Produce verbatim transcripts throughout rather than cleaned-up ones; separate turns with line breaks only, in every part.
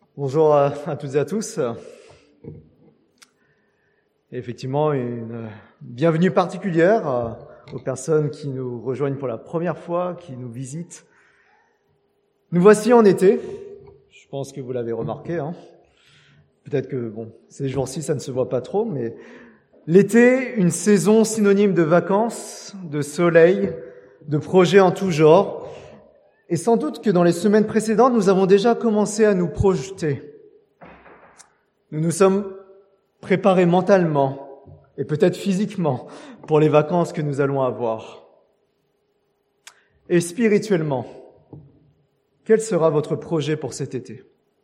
Bonjour à, à toutes et à tous. Et effectivement, une bienvenue particulière aux personnes qui nous rejoignent pour la première fois, qui nous visitent. Nous voici en été. Je pense que vous l'avez remarqué. Hein. Peut-être que, bon, ces jours-ci, ça ne se voit pas trop, mais l'été, une saison synonyme de vacances, de soleil, de projets en tout genre. Et sans doute que dans les semaines précédentes, nous avons déjà commencé à nous projeter. Nous nous sommes préparés mentalement et peut-être physiquement pour les vacances que nous allons avoir. Et spirituellement, quel sera votre projet pour cet été?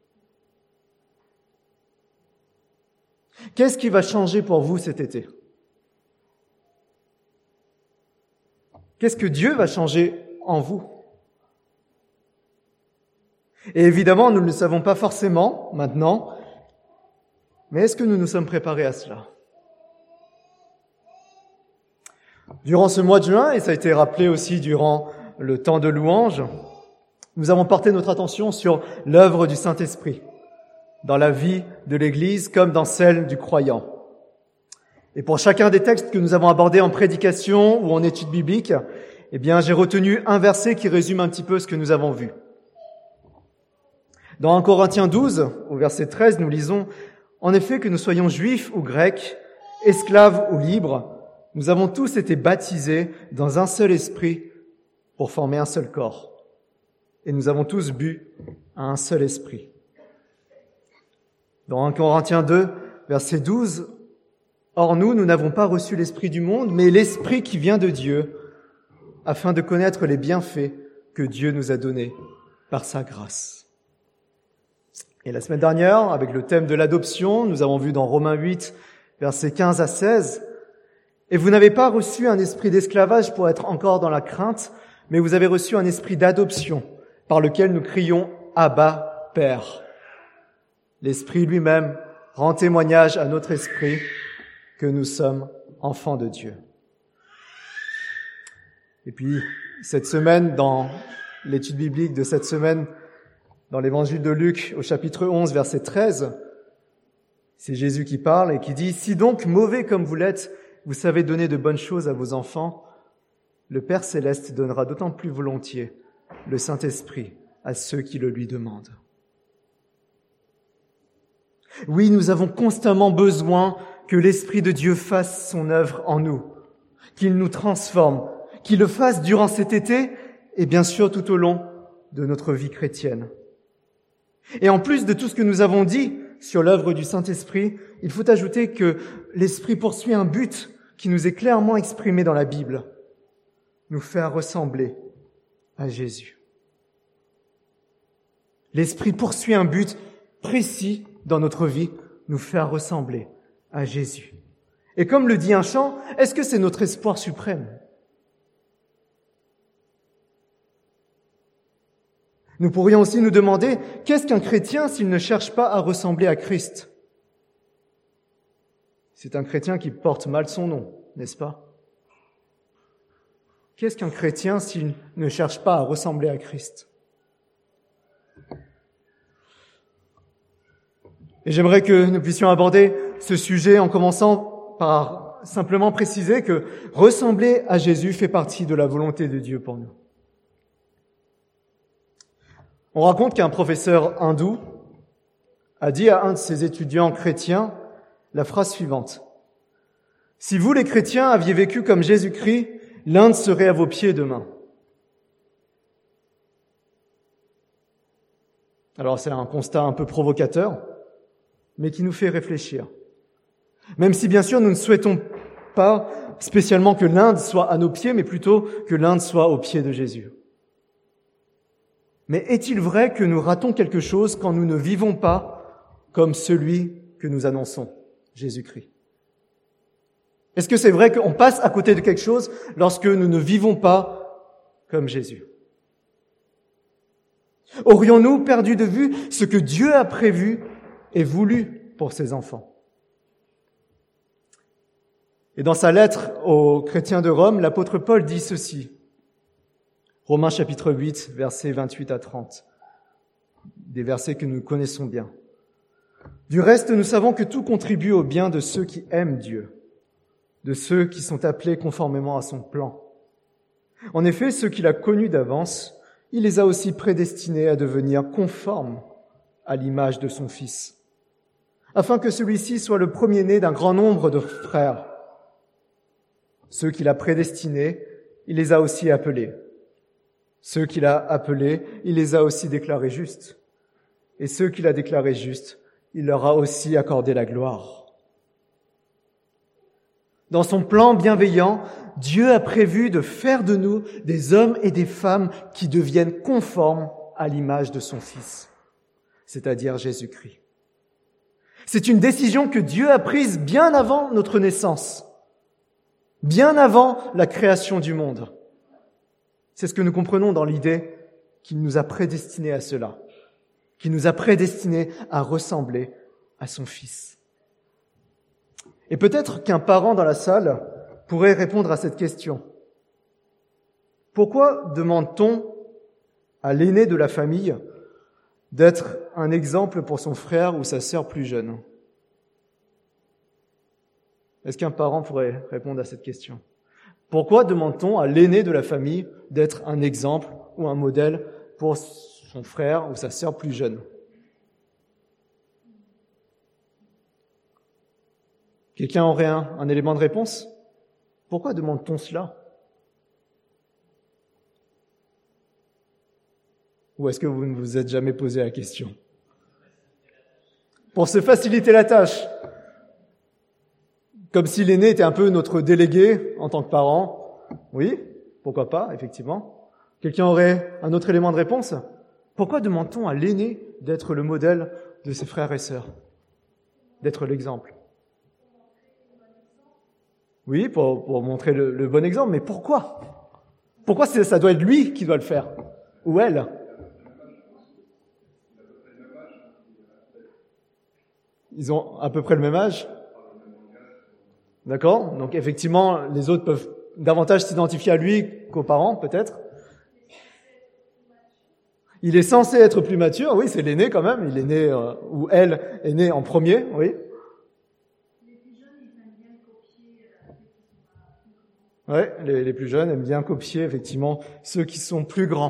Qu'est-ce qui va changer pour vous cet été? Qu'est-ce que Dieu va changer en vous? Et évidemment, nous ne le savons pas forcément maintenant, mais est-ce que nous nous sommes préparés à cela? Durant ce mois de juin, et ça a été rappelé aussi durant le temps de louange, nous avons porté notre attention sur l'œuvre du Saint-Esprit, dans la vie de l'Église comme dans celle du croyant. Et pour chacun des textes que nous avons abordés en prédication ou en étude biblique, eh bien, j'ai retenu un verset qui résume un petit peu ce que nous avons vu. Dans un Corinthiens douze, au verset treize, nous lisons « En effet, que nous soyons juifs ou grecs, esclaves ou libres, nous avons tous été baptisés dans un seul esprit pour former un seul corps. Et nous avons tous bu à un seul esprit. » Dans un Corinthiens deux, verset douze, « Or nous, nous n'avons pas reçu l'esprit du monde, mais l'esprit qui vient de Dieu, afin de connaître les bienfaits que Dieu nous a donnés par sa grâce. » Et la semaine dernière, avec le thème de l'adoption, nous avons vu dans Romains huit, versets quinze à seize, « Et vous n'avez pas reçu un esprit d'esclavage pour être encore dans la crainte, mais vous avez reçu un esprit d'adoption, par lequel nous crions « Abba, Père ». L'Esprit lui-même rend témoignage à notre esprit que nous sommes enfants de Dieu. Et puis, cette semaine, dans l'étude biblique de cette semaine, dans l'évangile de Luc, au chapitre onze, verset treize, c'est Jésus qui parle et qui dit « Si donc, mauvais comme vous l'êtes, vous savez donner de bonnes choses à vos enfants, le Père céleste donnera d'autant plus volontiers le Saint-Esprit à ceux qui le lui demandent. » Oui, nous avons constamment besoin que l'Esprit de Dieu fasse son œuvre en nous, qu'il nous transforme, qu'il le fasse durant cet été et bien sûr tout au long de notre vie chrétienne. Et en plus de tout ce que nous avons dit sur l'œuvre du Saint-Esprit, il faut ajouter que l'Esprit poursuit un but qui nous est clairement exprimé dans la Bible, nous faire ressembler à Jésus. L'Esprit poursuit un but précis dans notre vie, nous faire ressembler à Jésus. Et comme le dit un chant, est-ce que c'est notre espoir suprême? Nous pourrions aussi nous demander, qu'est-ce qu'un chrétien s'il ne cherche pas à ressembler à Christ? C'est un chrétien qui porte mal son nom, n'est-ce pas? Qu'est-ce qu'un chrétien s'il ne cherche pas à ressembler à Christ? Et j'aimerais que nous puissions aborder ce sujet en commençant par simplement préciser que ressembler à Jésus fait partie de la volonté de Dieu pour nous. On raconte qu'un professeur hindou a dit à un de ses étudiants chrétiens la phrase suivante. « Si vous, les chrétiens, aviez vécu comme Jésus-Christ, l'Inde serait à vos pieds demain. » Alors c'est un constat un peu provocateur, mais qui nous fait réfléchir. Même si bien sûr nous ne souhaitons pas spécialement que l'Inde soit à nos pieds, mais plutôt que l'Inde soit aux pieds de Jésus. Mais est-il vrai que nous ratons quelque chose quand nous ne vivons pas comme celui que nous annonçons, Jésus-Christ? Est-ce que c'est vrai qu'on passe à côté de quelque chose lorsque nous ne vivons pas comme Jésus? Aurions-nous perdu de vue ce que Dieu a prévu et voulu pour ses enfants? Et dans sa lettre aux chrétiens de Rome, l'apôtre Paul dit ceci. Romains chapitre huit, versets vingt-huit à trente. des versets que nous connaissons bien. Du reste, nous savons que tout contribue au bien de ceux qui aiment Dieu, de ceux qui sont appelés conformément à son plan. En effet, ceux qu'il a connus d'avance, il les a aussi prédestinés à devenir conformes à l'image de son Fils, afin que celui-ci soit le premier-né d'un grand nombre de frères. Ceux qu'il a prédestinés, il les a aussi appelés. Ceux qu'il a appelés, il les a aussi déclarés justes. Et ceux qu'il a déclarés justes, il leur a aussi accordé la gloire. Dans son plan bienveillant, Dieu a prévu de faire de nous des hommes et des femmes qui deviennent conformes à l'image de son Fils, c'est-à-dire Jésus-Christ. C'est une décision que Dieu a prise bien avant notre naissance, bien avant la création du monde. C'est ce que nous comprenons dans l'idée qu'il nous a prédestinés à cela, qu'il nous a prédestinés à ressembler à son Fils. Et peut-être qu'un parent dans la salle pourrait répondre à cette question. Pourquoi demande-t-on à l'aîné de la famille d'être un exemple pour son frère ou sa sœur plus jeune? Est-ce qu'un parent pourrait répondre à cette question? Pourquoi demande-t-on à l'aîné de la famille d'être un exemple ou un modèle pour son frère ou sa sœur plus jeune? Quelqu'un aurait un, un élément de réponse? Pourquoi demande-t-on cela? Ou est-ce que vous ne vous êtes jamais posé la question? Pour se faciliter la tâche. Comme si l'aîné était un peu notre délégué en tant que parent. Oui, pourquoi pas, effectivement. Quelqu'un aurait un autre élément de réponse? Pourquoi demande-t-on à l'aîné d'être le modèle de ses frères et sœurs? D'être l'exemple? Oui, pour, pour montrer le, le bon exemple, mais pourquoi? Pourquoi c'est, ça doit être lui qui doit le faire? Ou elle? Ils ont à peu près le même âge? D'accord? Donc effectivement, les autres peuvent davantage s'identifier à lui qu'aux parents, peut-être. Il est censé être plus mature, oui, c'est l'aîné quand même. Il est né, euh, ou elle est née en premier, oui. Ouais, les, les plus jeunes aiment bien copier, effectivement, ceux qui sont plus grands.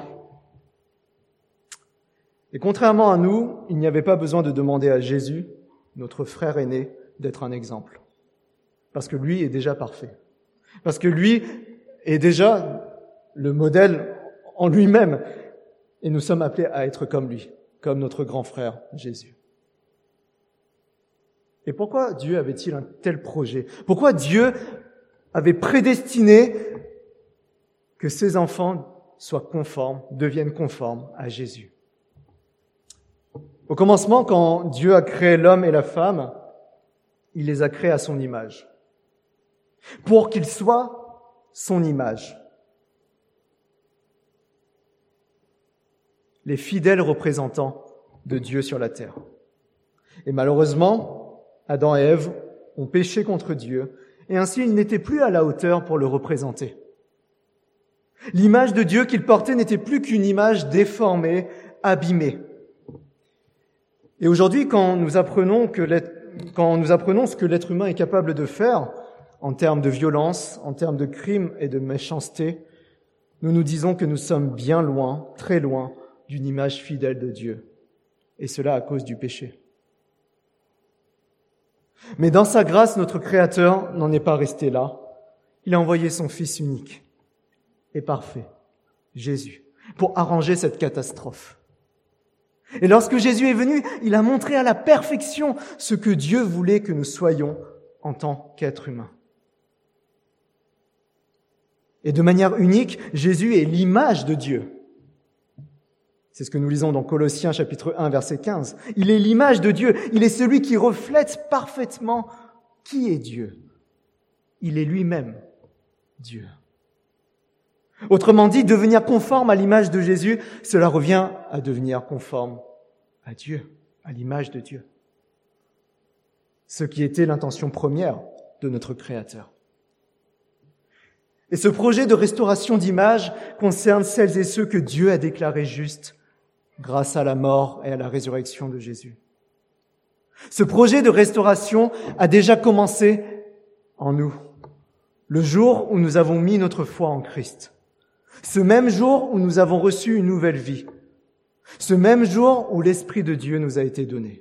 Et contrairement à nous, il n'y avait pas besoin de demander à Jésus, notre frère aîné, d'être un exemple. Parce que lui est déjà parfait. Parce que lui est déjà le modèle en lui-même. Et nous sommes appelés à être comme lui, comme notre grand frère Jésus. Et pourquoi Dieu avait-il un tel projet? Pourquoi Dieu avait prédestiné que ses enfants soient conformes, deviennent conformes à Jésus? Au commencement, quand Dieu a créé l'homme et la femme, il les a créés à son image, pour qu'ils soient son image. Les fidèles représentants de Dieu sur la terre. Et malheureusement, Adam et Ève ont péché contre Dieu, et ainsi ils n'étaient plus à la hauteur pour le représenter. L'image de Dieu qu'ils portaient n'était plus qu'une image déformée, abîmée. Et aujourd'hui, quand nous apprenons que l'être, quand nous apprenons ce que l'être humain est capable de faire en termes de violence, en termes de crimes et de méchanceté, nous nous disons que nous sommes bien loin, très loin, d'une image fidèle de Dieu. Et cela à cause du péché. Mais dans sa grâce, notre Créateur n'en est pas resté là. Il a envoyé son Fils unique et parfait, Jésus, pour arranger cette catastrophe. Et lorsque Jésus est venu, il a montré à la perfection ce que Dieu voulait que nous soyons en tant qu'êtres humains. Et de manière unique, Jésus est l'image de Dieu. C'est ce que nous lisons dans Colossiens chapitre un, verset quinze. Il est l'image de Dieu. Il est celui qui reflète parfaitement qui est Dieu. Il est lui-même Dieu. Autrement dit, devenir conforme à l'image de Jésus, cela revient à devenir conforme à Dieu, à l'image de Dieu. Ce qui était l'intention première de notre Créateur. Et ce projet de restauration d'image concerne celles et ceux que Dieu a déclarés justes grâce à la mort et à la résurrection de Jésus. Ce projet de restauration a déjà commencé en nous, le jour où nous avons mis notre foi en Christ. Ce même jour où nous avons reçu une nouvelle vie. Ce même jour où l'Esprit de Dieu nous a été donné.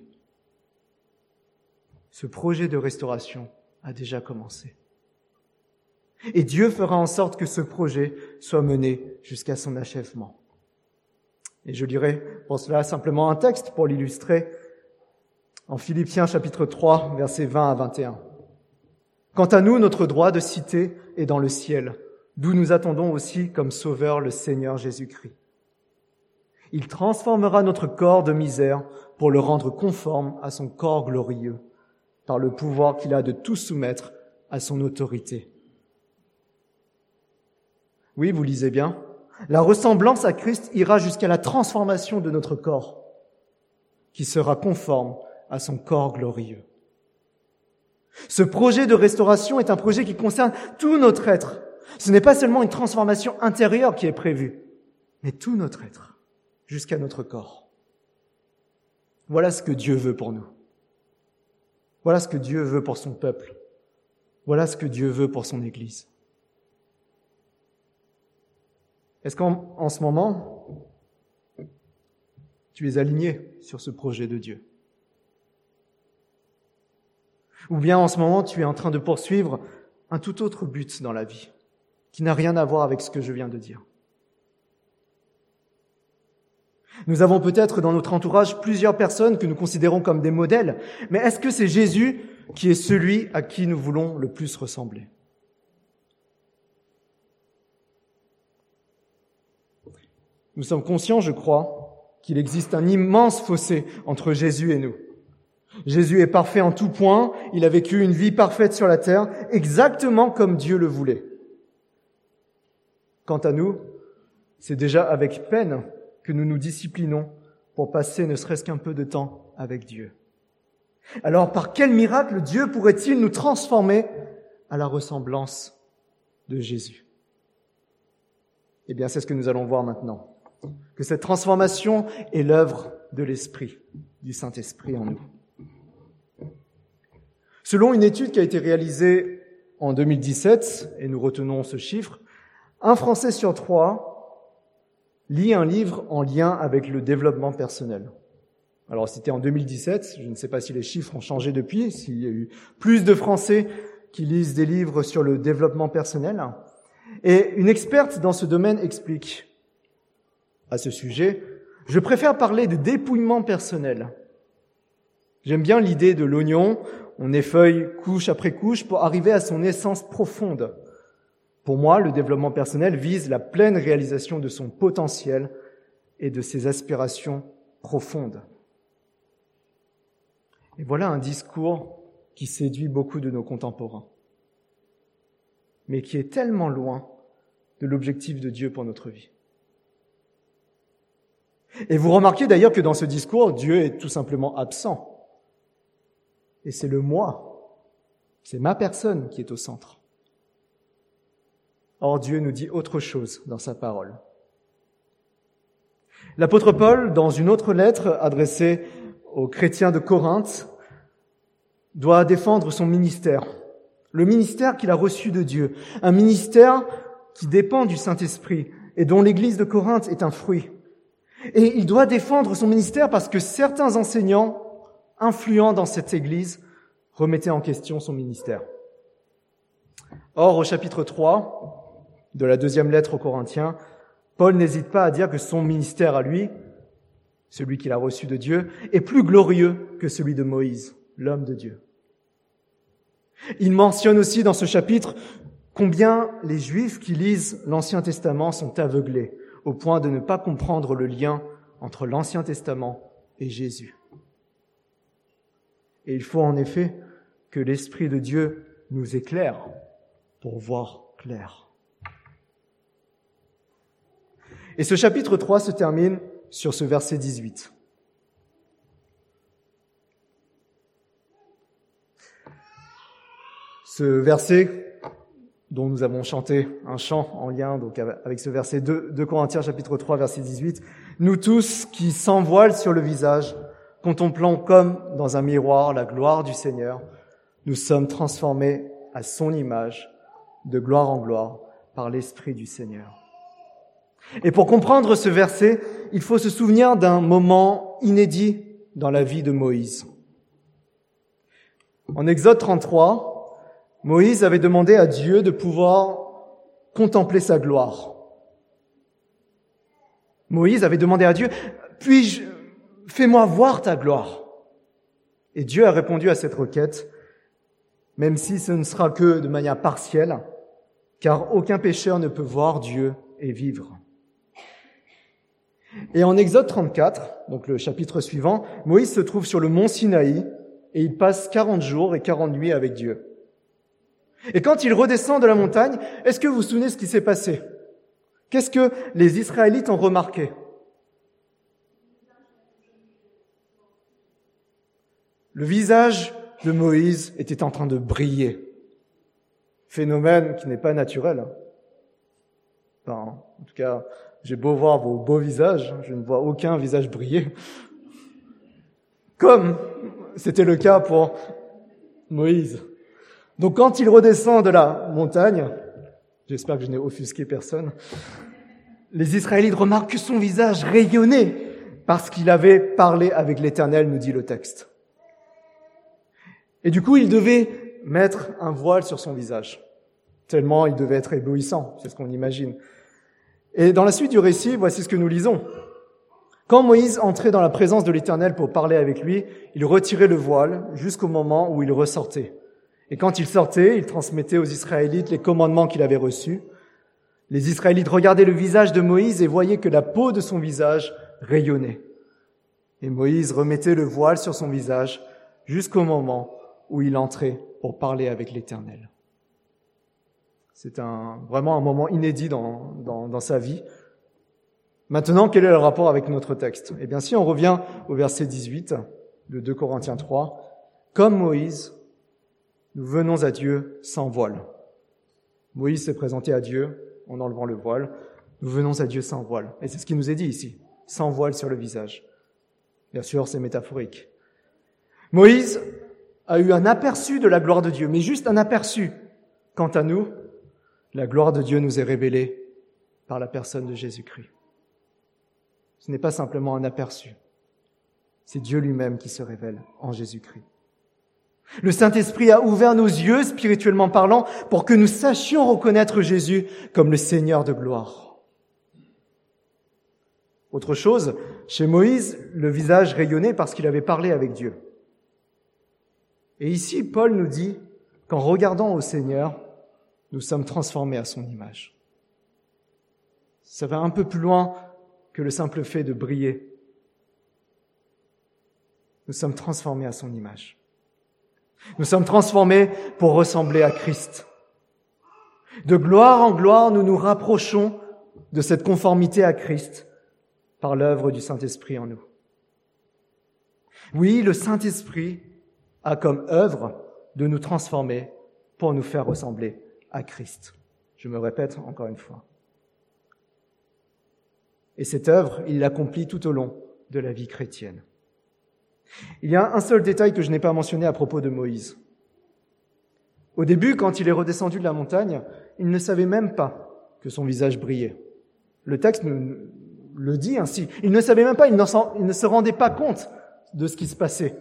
Ce projet de restauration a déjà commencé. Et Dieu fera en sorte que ce projet soit mené jusqu'à son achèvement. Et je lirai pour cela simplement un texte pour l'illustrer en Philippiens chapitre trois, versets vingt à vingt et un. Quant à nous, notre droit de cité est dans le ciel, d'où nous attendons aussi comme sauveur le Seigneur Jésus-Christ. Il transformera notre corps de misère pour le rendre conforme à son corps glorieux, par le pouvoir qu'il a de tout soumettre à son autorité. Oui, vous lisez bien, la ressemblance à Christ ira jusqu'à la transformation de notre corps, qui sera conforme à son corps glorieux. Ce projet de restauration est un projet qui concerne tout notre être. Ce n'est pas seulement une transformation intérieure qui est prévue, mais tout notre être, jusqu'à notre corps. Voilà ce que Dieu veut pour nous. Voilà ce que Dieu veut pour son peuple. Voilà ce que Dieu veut pour son Église. Est-ce qu'en en ce moment, tu es aligné sur ce projet de Dieu? Ou bien en ce moment, tu es en train de poursuivre un tout autre but dans la vie, qui n'a rien à voir avec ce que je viens de dire? Nous avons peut-être dans notre entourage plusieurs personnes que nous considérons comme des modèles, mais est-ce que c'est Jésus qui est celui à qui nous voulons le plus ressembler? Nous sommes conscients, je crois, qu'il existe un immense fossé entre Jésus et nous. Jésus est parfait en tout point, il a vécu une vie parfaite sur la terre, exactement comme Dieu le voulait. Quant à nous, c'est déjà avec peine que nous nous disciplinons pour passer ne serait-ce qu'un peu de temps avec Dieu. Alors, par quel miracle Dieu pourrait-il nous transformer à la ressemblance de Jésus? Eh bien, c'est ce que nous allons voir maintenant. Que cette transformation est l'œuvre de l'Esprit, du Saint-Esprit en nous. Selon une étude qui a été réalisée en deux mille dix-sept, et nous retenons ce chiffre, un Français sur trois lit un livre en lien avec le développement personnel. Alors, c'était en deux mille dix-sept, je ne sais pas si les chiffres ont changé depuis, s'il y a eu plus de Français qui lisent des livres sur le développement personnel. Et une experte dans ce domaine explique à ce sujet, « Je préfère parler de dépouillement personnel. J'aime bien l'idée de l'oignon, on effeuille couche après couche pour arriver à son essence profonde. Pour moi, le développement personnel vise la pleine réalisation de son potentiel et de ses aspirations profondes. » Et voilà un discours qui séduit beaucoup de nos contemporains, mais qui est tellement loin de l'objectif de Dieu pour notre vie. Et vous remarquez d'ailleurs que dans ce discours, Dieu est tout simplement absent. Et c'est le moi, c'est ma personne qui est au centre. Or, Dieu nous dit autre chose dans sa parole. L'apôtre Paul, dans une autre lettre adressée aux chrétiens de Corinthe, doit défendre son ministère, le ministère qu'il a reçu de Dieu, un ministère qui dépend du Saint-Esprit et dont l'Église de Corinthe est un fruit. Et il doit défendre son ministère parce que certains enseignants influents dans cette Église remettaient en question son ministère. Or, au chapitre trois de la deuxième lettre aux Corinthiens, Paul n'hésite pas à dire que son ministère à lui, celui qu'il a reçu de Dieu, est plus glorieux que celui de Moïse, l'homme de Dieu. Il mentionne aussi dans ce chapitre combien les Juifs qui lisent l'Ancien Testament sont aveuglés, au point de ne pas comprendre le lien entre l'Ancien Testament et Jésus. Et il faut en effet que l'Esprit de Dieu nous éclaire pour voir clair. Et ce chapitre trois se termine sur ce verset dix-huit. Ce verset dont nous avons chanté un chant en lien donc avec ce verset deux, deux Corinthiens chapitre trois verset dix-huit, Nous tous qui sans voile sur le visage, contemplant comme dans un miroir la gloire du Seigneur, nous sommes transformés à son image, de gloire en gloire, par l'Esprit du Seigneur. Et pour comprendre ce verset, il faut se souvenir d'un moment inédit dans la vie de Moïse. En Exode trente-trois, Moïse avait demandé à Dieu de pouvoir contempler sa gloire. Moïse avait demandé à Dieu, « Puis-je, fais-moi voir ta gloire ?» Et Dieu a répondu à cette requête, même si ce ne sera que de manière partielle, car aucun pécheur ne peut voir Dieu et vivre. Et en Exode trente-quatre, donc le chapitre suivant, Moïse se trouve sur le mont Sinaï et il passe quarante jours et quarante nuits avec Dieu. Et quand il redescend de la montagne, est-ce que vous vous souvenez ce qui s'est passé ? Qu'est-ce que les Israélites ont remarqué ? Le visage de Moïse était en train de briller. Phénomène qui n'est pas naturel. Enfin, en tout cas, j'ai beau voir vos beaux visages, je ne vois aucun visage briller. Comme c'était le cas pour Moïse. Donc quand il redescend de la montagne, j'espère que je n'ai offusqué personne, les Israélites remarquent que son visage rayonnait parce qu'il avait parlé avec l'Éternel, nous dit le texte. Et du coup, il devait mettre un voile sur son visage, tellement il devait être éblouissant, c'est ce qu'on imagine. Et dans la suite du récit, voici ce que nous lisons. Quand Moïse entrait dans la présence de l'Éternel pour parler avec lui, il retirait le voile jusqu'au moment où il ressortait. Et quand il sortait, il transmettait aux Israélites les commandements qu'il avait reçus. Les Israélites regardaient le visage de Moïse et voyaient que la peau de son visage rayonnait. Et Moïse remettait le voile sur son visage jusqu'au moment où il entrait pour parler avec l'Éternel. C'est un, vraiment un moment inédit dans, dans, dans sa vie. Maintenant, quel est le rapport avec notre texte ? Eh bien, si on revient au verset dix-huit de deux Corinthiens trois, « Comme Moïse, nous venons à Dieu sans voile. » Moïse s'est présenté à Dieu en enlevant le voile. Nous venons à Dieu sans voile. Et c'est ce qui nous est dit ici, sans voile sur le visage. Bien sûr, c'est métaphorique. Moïse a eu un aperçu de la gloire de Dieu, mais juste un aperçu. Quant à nous, la gloire de Dieu nous est révélée par la personne de Jésus-Christ. Ce n'est pas simplement un aperçu, c'est Dieu lui-même qui se révèle en Jésus-Christ. Le Saint-Esprit a ouvert nos yeux, spirituellement parlant, pour que nous sachions reconnaître Jésus comme le Seigneur de gloire. Autre chose, chez Moïse, le visage rayonnait parce qu'il avait parlé avec Dieu. Et ici, Paul nous dit qu'en regardant au Seigneur, nous sommes transformés à son image. Ça va un peu plus loin que le simple fait de briller. Nous sommes transformés à son image. Nous sommes transformés pour ressembler à Christ. De gloire en gloire, nous nous rapprochons de cette conformité à Christ par l'œuvre du Saint-Esprit en nous. Oui, le Saint-Esprit a comme œuvre de nous transformer pour nous faire ressembler à Christ. Je me répète encore une fois. Et cette œuvre, il l'accomplit tout au long de la vie chrétienne. Il y a un seul détail que je n'ai pas mentionné à propos de Moïse. Au début, quand il est redescendu de la montagne, il ne savait même pas que son visage brillait. Le texte nous le dit ainsi. Il ne savait même pas, il ne se rendait pas compte de ce qui se passait.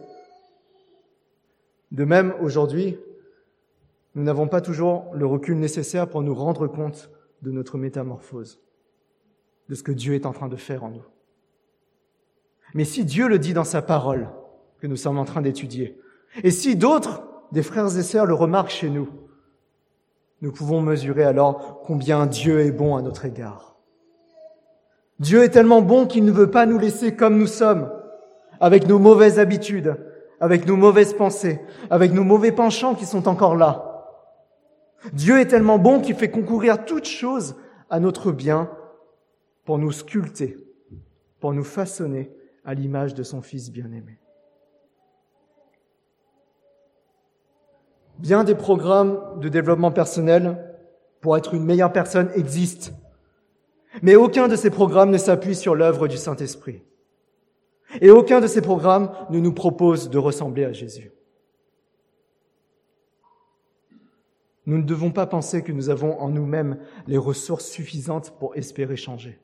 De même, aujourd'hui, nous n'avons pas toujours le recul nécessaire pour nous rendre compte de notre métamorphose, de ce que Dieu est en train de faire en nous. Mais si Dieu le dit dans sa parole, que nous sommes en train d'étudier, et si d'autres, des frères et sœurs, le remarquent chez nous, nous pouvons mesurer alors combien Dieu est bon à notre égard. Dieu est tellement bon qu'il ne veut pas nous laisser comme nous sommes, avec nos mauvaises habitudes, avec nos mauvaises pensées, avec nos mauvais penchants qui sont encore là. Dieu est tellement bon qu'il fait concourir toutes choses à notre bien pour nous sculpter, pour nous façonner à l'image de son Fils bien-aimé. Bien des programmes de développement personnel pour être une meilleure personne existent. Mais aucun de ces programmes ne s'appuie sur l'œuvre du Saint-Esprit. Et aucun de ces programmes ne nous propose de ressembler à Jésus. Nous ne devons pas penser que nous avons en nous-mêmes les ressources suffisantes pour espérer changer.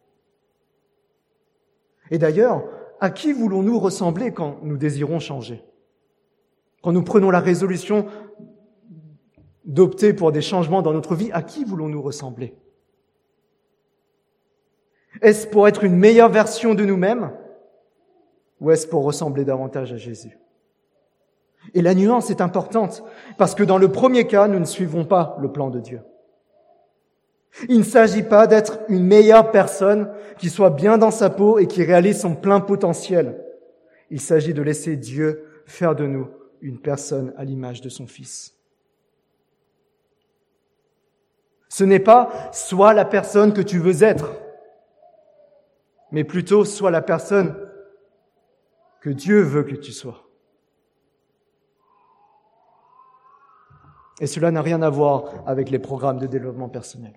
Et d'ailleurs, à qui voulons-nous ressembler quand nous désirons changer? Quand nous prenons la résolution d'opter pour des changements dans notre vie, à qui voulons-nous ressembler? Est-ce pour être une meilleure version de nous-mêmes ou est-ce pour ressembler davantage à Jésus? Et la nuance est importante parce que dans le premier cas, nous ne suivons pas le plan de Dieu. Il ne s'agit pas d'être une meilleure personne qui soit bien dans sa peau et qui réalise son plein potentiel. Il s'agit de laisser Dieu faire de nous une personne à l'image de son Fils. Ce n'est pas « sois la personne que tu veux être », mais plutôt « sois la personne que Dieu veut que tu sois ». Et cela n'a rien à voir avec les programmes de développement personnel.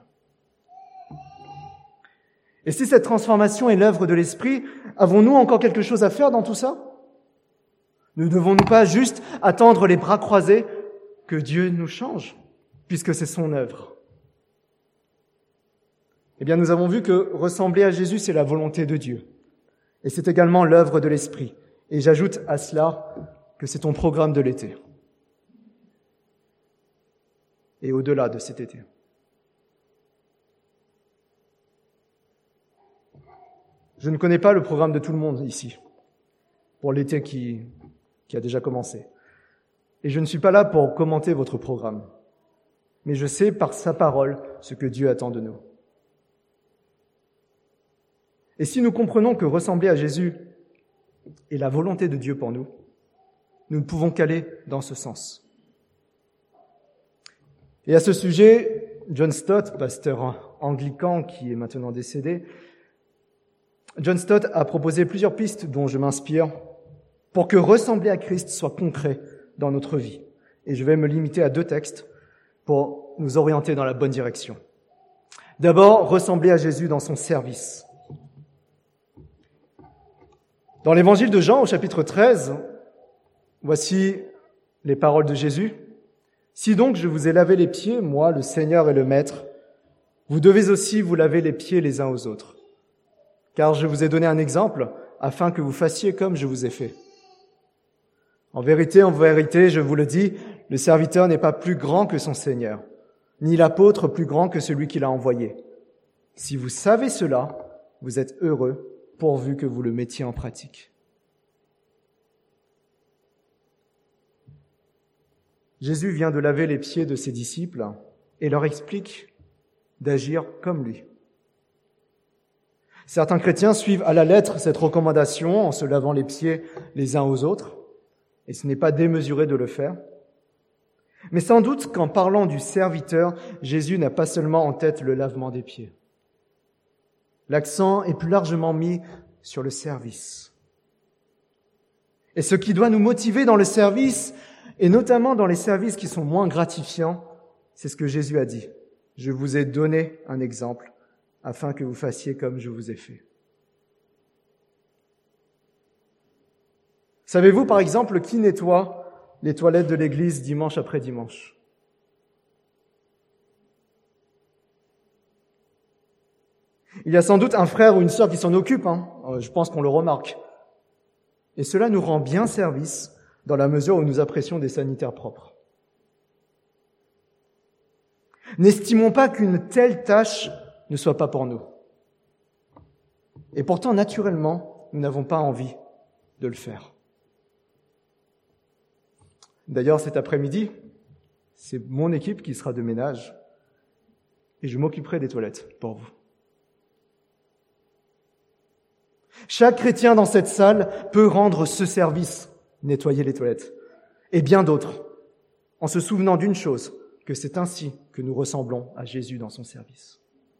Et si cette transformation est l'œuvre de l'Esprit, avons-nous encore quelque chose à faire dans tout ça? Ne devons-nous pas juste attendre les bras croisés que Dieu nous change, puisque c'est son œuvre? Eh bien, nous avons vu que ressembler à Jésus, c'est la volonté de Dieu. Et c'est également l'œuvre de l'Esprit. Et j'ajoute à cela que c'est ton programme de l'été. Et au-delà de cet été. Je ne connais pas le programme de tout le monde ici, pour l'été qui, qui a déjà commencé. Et je ne suis pas là pour commenter votre programme. Mais je sais par sa parole ce que Dieu attend de nous. Et si nous comprenons que ressembler à Jésus est la volonté de Dieu pour nous, nous ne pouvons qu'aller dans ce sens. Et à ce sujet, John Stott, pasteur anglican qui est maintenant décédé, John Stott a proposé plusieurs pistes dont je m'inspire pour que ressembler à Christ soit concret dans notre vie. Et je vais me limiter à deux textes pour nous orienter dans la bonne direction. D'abord, ressembler à Jésus dans son service. Dans l'évangile de Jean, au chapitre treize, voici les paroles de Jésus. « Si donc je vous ai lavé les pieds, moi, le Seigneur et le Maître, vous devez aussi vous laver les pieds les uns aux autres. Car je vous ai donné un exemple, afin que vous fassiez comme je vous ai fait. En vérité, en vérité, je vous le dis, le serviteur n'est pas plus grand que son Seigneur, ni l'apôtre plus grand que celui qui l'a envoyé. Si vous savez cela, vous êtes heureux, pourvu que vous le mettiez en pratique. » Jésus vient de laver les pieds de ses disciples et leur explique d'agir comme lui. Certains chrétiens suivent à la lettre cette recommandation en se lavant les pieds les uns aux autres, et ce n'est pas démesuré de le faire. Mais sans doute qu'en parlant du serviteur, Jésus n'a pas seulement en tête le lavement des pieds. L'accent est plus largement mis sur le service. Et ce qui doit nous motiver dans le service, et notamment dans les services qui sont moins gratifiants, c'est ce que Jésus a dit. « Je vous ai donné un exemple, afin que vous fassiez comme je vous ai fait. » Savez-vous, par exemple, qui nettoie les toilettes de l'église dimanche après dimanche? Il y a sans doute un frère ou une sœur qui s'en occupe, hein. Je pense qu'on le remarque. Et cela nous rend bien service dans la mesure où nous apprécions des sanitaires propres. N'estimons pas qu'une telle tâche ne soit pas pour nous. Et pourtant, naturellement, nous n'avons pas envie de le faire. D'ailleurs, cet après-midi, c'est mon équipe qui sera de ménage et je m'occuperai des toilettes pour vous. Chaque chrétien dans cette salle peut rendre ce service, nettoyer les toilettes, et bien d'autres, en se souvenant d'une chose, que c'est ainsi que nous ressemblons à Jésus dans son service.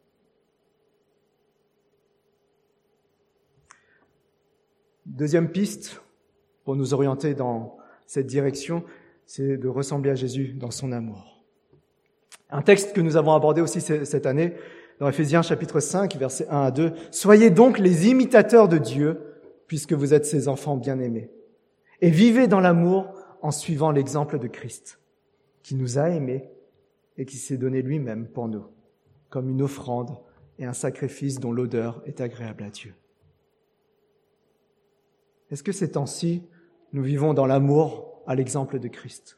Deuxième piste pour nous orienter dans cette direction, c'est de ressembler à Jésus dans son amour. Un texte que nous avons abordé aussi cette année, dans Éphésiens chapitre cinq, versets un à deux. « Soyez donc les imitateurs de Dieu, puisque vous êtes ses enfants bien-aimés. Et vivez dans l'amour en suivant l'exemple de Christ, qui nous a aimés et qui s'est donné lui-même pour nous, comme une offrande et un sacrifice dont l'odeur est agréable à Dieu. » Est-ce que ces temps-ci, nous vivons dans l'amour à l'exemple de Christ?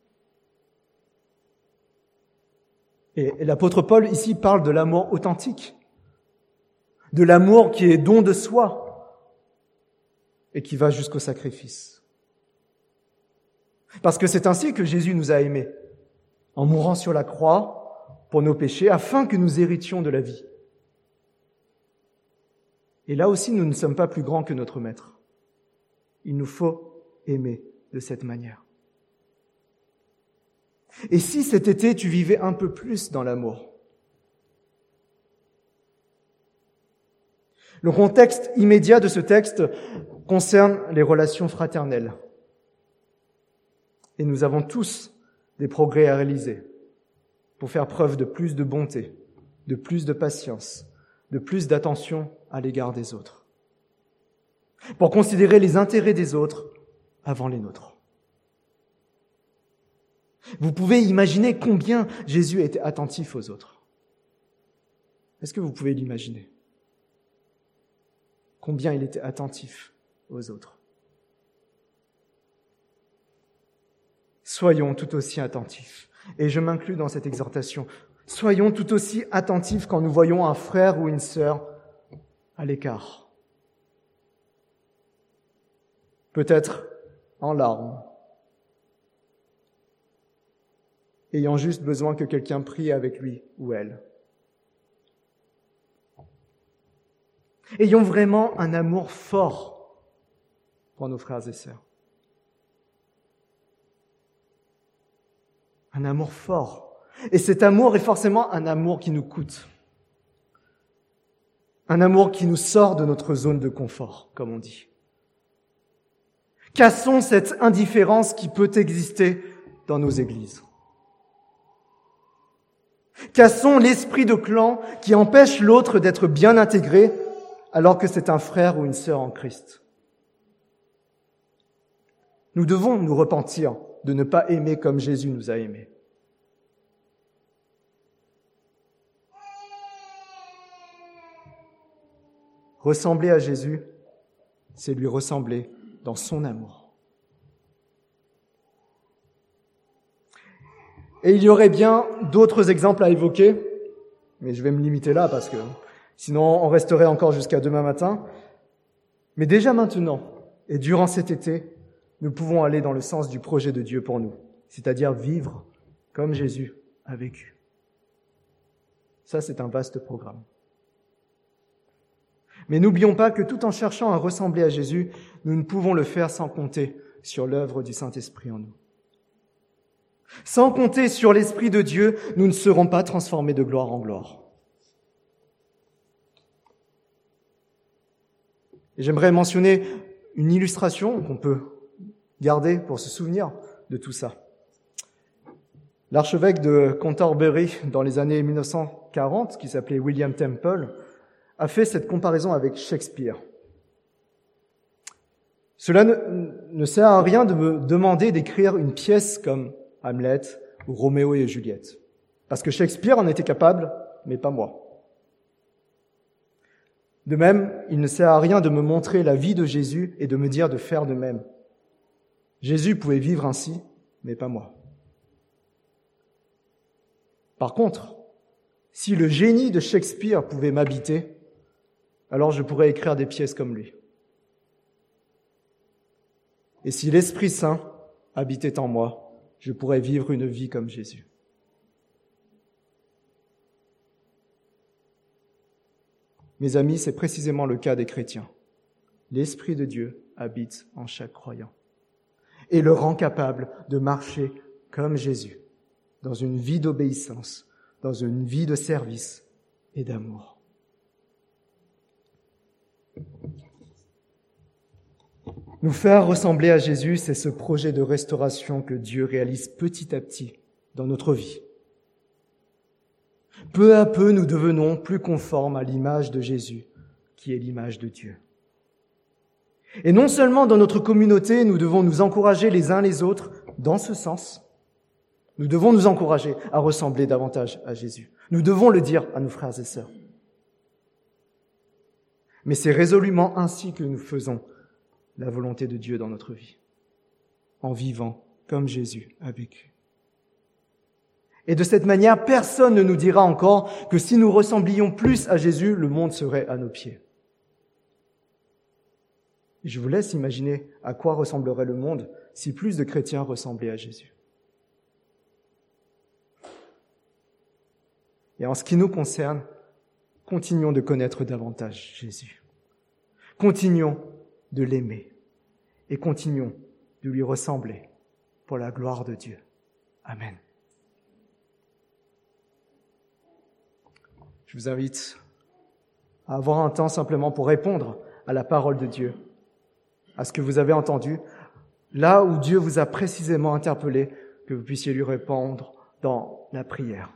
Et l'apôtre Paul ici parle de l'amour authentique, de l'amour qui est don de soi et qui va jusqu'au sacrifice. Parce que c'est ainsi que Jésus nous a aimés, en mourant sur la croix pour nos péchés, afin que nous héritions de la vie. Et là aussi, nous ne sommes pas plus grands que notre Maître. Il nous faut aimer de cette manière. Et si cet été, tu vivais un peu plus dans l'amour? Le contexte immédiat de ce texte concerne les relations fraternelles. Et nous avons tous des progrès à réaliser pour faire preuve de plus de bonté, de plus de patience, de plus d'attention à l'égard des autres, pour considérer les intérêts des autres avant les nôtres. Vous pouvez imaginer combien Jésus était attentif aux autres. Est-ce que vous pouvez l'imaginer? Combien il était attentif aux autres. Soyons tout aussi attentifs. Et je m'inclus dans cette exhortation. Soyons tout aussi attentifs quand nous voyons un frère ou une sœur à l'écart. Peut-être en larmes, ayant juste besoin que quelqu'un prie avec lui ou elle. Ayons vraiment un amour fort pour nos frères et sœurs. Un amour fort. Et cet amour est forcément un amour qui nous coûte. Un amour qui nous sort de notre zone de confort, comme on dit. Cassons cette indifférence qui peut exister dans nos églises. Cassons l'esprit de clan qui empêche l'autre d'être bien intégré alors que c'est un frère ou une sœur en Christ. Nous devons nous repentir de ne pas aimer comme Jésus nous a aimés. Ressembler à Jésus, c'est lui ressembler dans son amour. Et il y aurait bien d'autres exemples à évoquer, mais je vais me limiter là parce que sinon on resterait encore jusqu'à demain matin. Mais déjà maintenant, et durant cet été, nous pouvons aller dans le sens du projet de Dieu pour nous, c'est-à-dire vivre comme Jésus a vécu. Ça, c'est un vaste programme. Mais n'oublions pas que tout en cherchant à ressembler à Jésus, nous ne pouvons le faire sans compter sur l'œuvre du Saint-Esprit en nous. Sans compter sur l'Esprit de Dieu, nous ne serons pas transformés de gloire en gloire. Et j'aimerais mentionner une illustration qu'on peut garder pour se souvenir de tout ça. L'archevêque de Canterbury, dans les années mille neuf cent quarante, qui s'appelait William Temple, a fait cette comparaison avec Shakespeare. Cela ne, ne sert à rien de me demander d'écrire une pièce comme Hamlet ou Roméo et Juliette, parce que Shakespeare en était capable, mais pas moi. De même, il ne sert à rien de me montrer la vie de Jésus et de me dire de faire de même. Jésus pouvait vivre ainsi, mais pas moi. Par contre, si le génie de Shakespeare pouvait m'habiter, alors je pourrais écrire des pièces comme lui. Et si l'Esprit Saint habitait en moi, je pourrais vivre une vie comme Jésus. Mes amis, c'est précisément le cas des chrétiens. L'Esprit de Dieu habite en chaque croyant et le rend capable de marcher comme Jésus, dans une vie d'obéissance, dans une vie de service et d'amour. Nous faire ressembler à Jésus, c'est ce projet de restauration que Dieu réalise petit à petit dans notre vie. Peu à peu, nous devenons plus conformes à l'image de Jésus, qui est l'image de Dieu. Et non seulement dans notre communauté, nous devons nous encourager les uns les autres dans ce sens. Nous devons nous encourager à ressembler davantage à Jésus. Nous devons le dire à nos frères et sœurs. Mais c'est résolument ainsi que nous faisons la volonté de Dieu dans notre vie, en vivant comme Jésus a vécu. Et de cette manière, personne ne nous dira encore que si nous ressemblions plus à Jésus, le monde serait à nos pieds. Je vous laisse imaginer à quoi ressemblerait le monde si plus de chrétiens ressemblaient à Jésus. Et en ce qui nous concerne, continuons de connaître davantage Jésus. Continuons de l'aimer et continuons de lui ressembler pour la gloire de Dieu. Amen. Je vous invite à avoir un temps simplement pour répondre à la parole de Dieu, à ce que vous avez entendu, là où Dieu vous a précisément interpellé, que vous puissiez lui répondre dans la prière.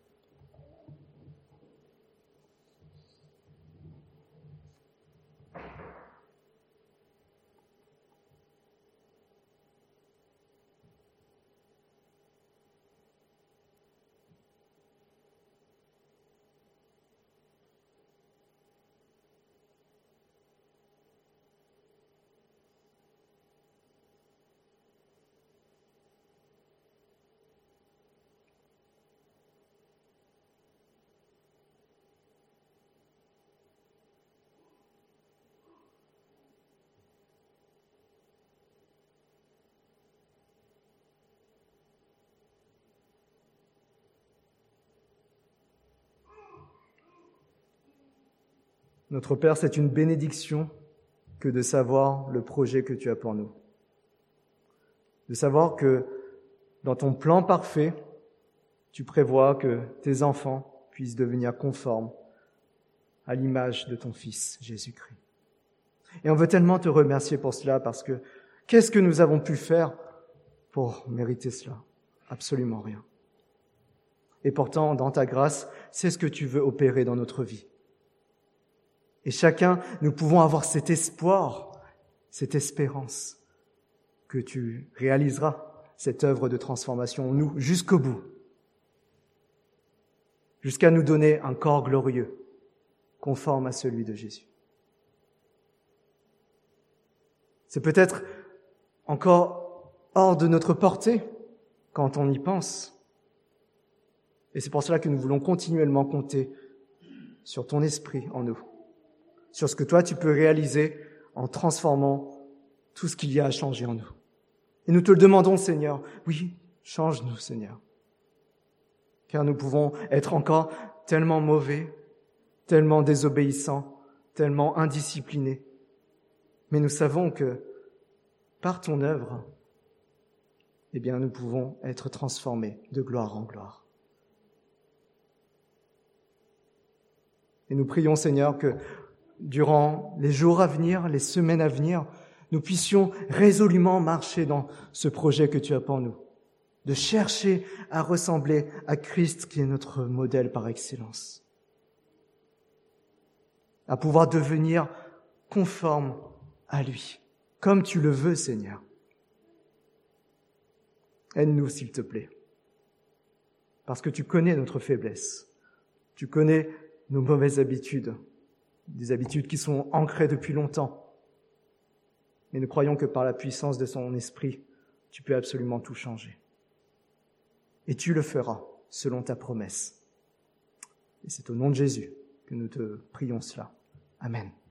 Notre Père, c'est une bénédiction que de savoir le projet que tu as pour nous. De savoir que dans ton plan parfait, tu prévois que tes enfants puissent devenir conformes à l'image de ton Fils, Jésus-Christ. Et on veut tellement te remercier pour cela, parce que qu'est-ce que nous avons pu faire pour mériter cela? Absolument rien. Et pourtant, dans ta grâce, c'est ce que tu veux opérer dans notre vie. Et chacun, nous pouvons avoir cet espoir, cette espérance que tu réaliseras cette œuvre de transformation en nous jusqu'au bout, jusqu'à nous donner un corps glorieux, conforme à celui de Jésus. C'est peut-être encore hors de notre portée quand on y pense. Et c'est pour cela que nous voulons continuellement compter sur ton esprit en nous, sur ce que toi tu peux réaliser en transformant tout ce qu'il y a à changer en nous. Et nous te le demandons, Seigneur. Oui, change-nous, Seigneur. Car nous pouvons être encore tellement mauvais, tellement désobéissants, tellement indisciplinés. Mais nous savons que par ton œuvre, eh bien, nous pouvons être transformés de gloire en gloire. Et nous prions, Seigneur, que durant les jours à venir, les semaines à venir, nous puissions résolument marcher dans ce projet que tu as pour nous, de chercher à ressembler à Christ qui est notre modèle par excellence, à pouvoir devenir conforme à lui, comme tu le veux, Seigneur. Aide-nous, s'il te plaît, parce que tu connais notre faiblesse, tu connais nos mauvaises habitudes, des habitudes qui sont ancrées depuis longtemps. Mais nous croyons que par la puissance de son esprit, tu peux absolument tout changer. Et tu le feras selon ta promesse. Et c'est au nom de Jésus que nous te prions cela. Amen.